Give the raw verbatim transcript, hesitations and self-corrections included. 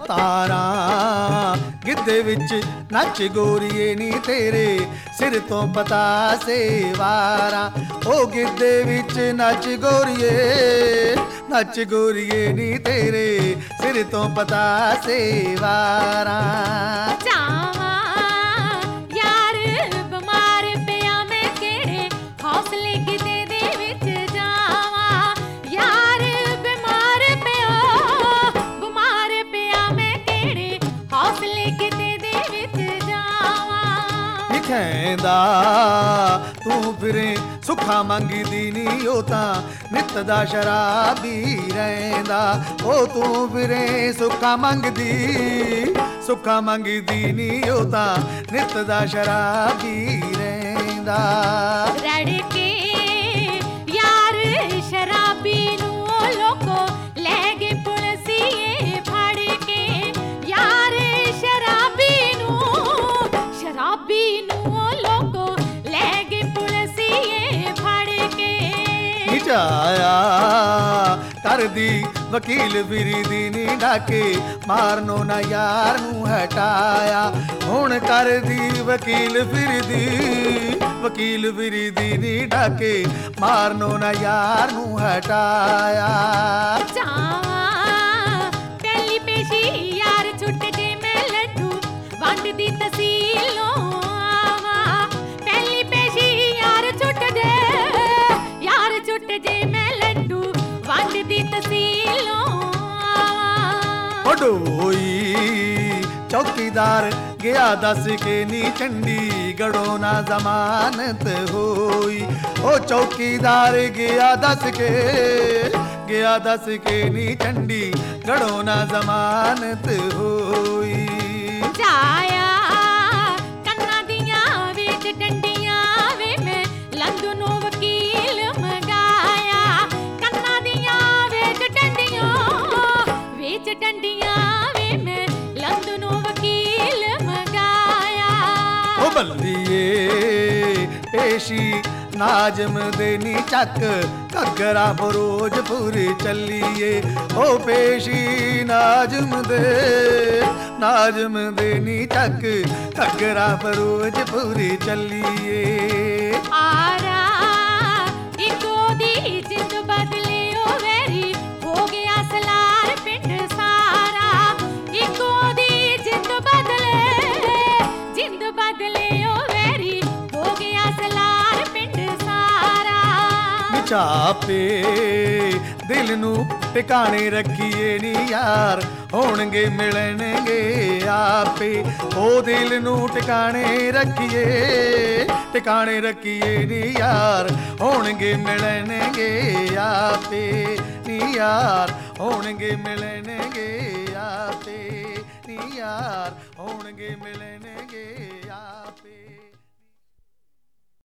ਅਵਤਾਰਾਂ ਗਿੱਧੇ ਵਿੱਚ ਨੱਚ ਗੋਰੀਏ ਨੀ ਤੇਰੇ ਸਿਰ ਤੋਂ ਪਤਾ ਸੇਵਾਰਾਂ। ਉਹ ਗਿੱਧੇ ਵਿੱਚ ਨੱਚ ਗੋਰੀਏ ਨੱਚ ਗੋਰੀਏ ਨੀ ਤੇਰੇ ਸਿਰ ਤੋਂ ਪਤਾ ਸੇਵਾਰਾਂ। ਖੈਂਦਾ ਤੂੰ ਫਿਰੇ ਸੁੱਖਾ ਮੰਗਦੀ ਨੀ ਉਹ ਤਾਂ ਨਿੱਤ ਦਾ ਸ਼ਰਾਬੀ ਰਹਿੰਦਾ। ਉਹ ਤੂੰ ਫਿਰੇ ਸੁੱਖਾ ਮੰਗਦੀ ਸੁੱਖਾ ਮੰਗਦੀ ਨੀ ਉਹ ਤਾਂ ਨਿੱਤ ਦਾ ਸ਼ਰਾਬੀ ਰਹਿੰਦਾ। ਰੜ ਕੇ ਯਾਰ ਸ਼ਰਾਬੀ ਨੂੰ ਲੋਕੋ ਲੈ ਗਏ ਪੁਲਸੀਏ ਫੜ ਕੇ। ਯਾਰ ਸ਼ਰਾਬੀ ਨੂੰ ਸ਼ਰਾਬੀ ਆਇਆ ਕਰਦੀ ਵਕੀਲ ਫਿਰਦੀ ਨੀ ਡਾਕੇ ਮਾਰਨੋ ਨਾ ਯਾਰ ਨੂੰ ਹਟਾਇਆ। ਹੁਣ ਕਰਦੀ ਵਕੀਲ ਫਿਰਦੀ ਵਕੀਲ ਫਿਰਦੀ ਨੀ ਡਾਕੇ ਮਾਰਨੋ ਨਾ ਯਾਰ ਨੂੰ ਹਟਾਇਆ। ਪਹਿਲੀ ਪੇਸ਼ੀ ਯਾਰ ਛੁੱਟ ਜੇ ਮੈਂ ਲੱਡੂ ਵੰਡਦੀ ਤਸੀਲੋਂ ਆਵਾਂ। ਪਹਿਲੀ ਪੇਸ਼ੀ ਯਾਰ ਛੁੱਟ ਜੇ ਛੁੱਟ ਜੇ ਮੈਂ ਲੱਡੂ ਵੰਡਦੀ ਤਸੀਲੋਂ ਆਵਾਂ। ਓਡੋਈ ਚੌਕੀਦਾਰ ਗਿਆ ਦੱਸ ਕੇ ਨੀ ਚੰਡੀਗੜ੍ਹੋਂ ਨਾ ਜ਼ਮਾਨਤ ਹੋਈ। ਉਹ ਚੌਕੀਦਾਰ ਗਿਆ ਦੱਸ ਕੇ ਗਿਆ ਦੱਸ ਕੇ ਨੀ ਚੰਡੀਗੜ੍ਹੋਂ ਨਾ ਜ਼ਮਾਨਤ ਹੋਈ। ਜਾਇਆ ਕੰਨਾਂ ਦੀਆਂ ਵਿੱਚ ਡੰਡੀਆਂ ਵੇ ਮੈਂ ਲੰਦਨੋਂ ਵਕੀਲ ਡੰਡੀਆਂ ਵੇ ਮੈਂ ਲੰਦਨੋਂ ਵਕੀਲ ਮੰਗਾਇਆ। ਉਹ ਬੱਲੀਏ ਪੇਸ਼ੀ ਨਾਜ਼ਮ ਦੇ ਨੀ ਚੱਕ ਘੱਗਰਾ ਫਿਰੋਜ਼ਪੁਰ ਚੱਲੀਏ। ਉਹ ਪੇਸ਼ੀ ਨਾਜ਼ਮ ਦੇ ਨਾਜ਼ਮ ਦੇ ਨੀ ਚੱਕ ਘੱਗਰਾ ਫਿਰੋਜ਼ਪੁਰ ਚੱਲੀਏ। ਆਰਾ ਇੱਕੋ ਦੀ ਜਿੰਦ ਬਦਲੇ ਉਹ ਵੈਰੀ ਹੋ ਗਿਆ ਸਲਾਰ ਪਿੰਡ ਸਾਰਾ। ਇੱਕੋ ਦੀ ਜਿੰਦ ਬਦਲੇ ਜਿੰਦ ਬਦਲੇ ਉਹ ਵੈਰੀ ਹੋ ਗਿਆ ਸਲਾਰ ਪਿੰਡ ਸਾਰਾ। ਚਾਪੇ ਦਿਲ ਨੂੰ ਟਿਕਾਣੇ ਰੱਖੀਏ ਨੀ ਯਾਰ ਹੋਣਗੇ ਮਿਲਣਗੇ ਆਪੇ। ਉਹ ਦਿਲ ਨੂੰ ਟਿਕਾਣੇ ਰੱਖੀਏ ਟਿਕਾਣੇ ਰੱਖੀਏ ਨੀ ਯਾਰ ਹੋਣਗੇ ਮਿਲਣਗੇ ਆਪੇ ਨੀ ਯਾਰ ਹੋਣਗੇ ਮਿਲਣਗੇ ਆਪੇ ਨੀ ਯਾਰ ਹੋਣਗੇ ਮਿਲਣਗੇ ਆਪੇ।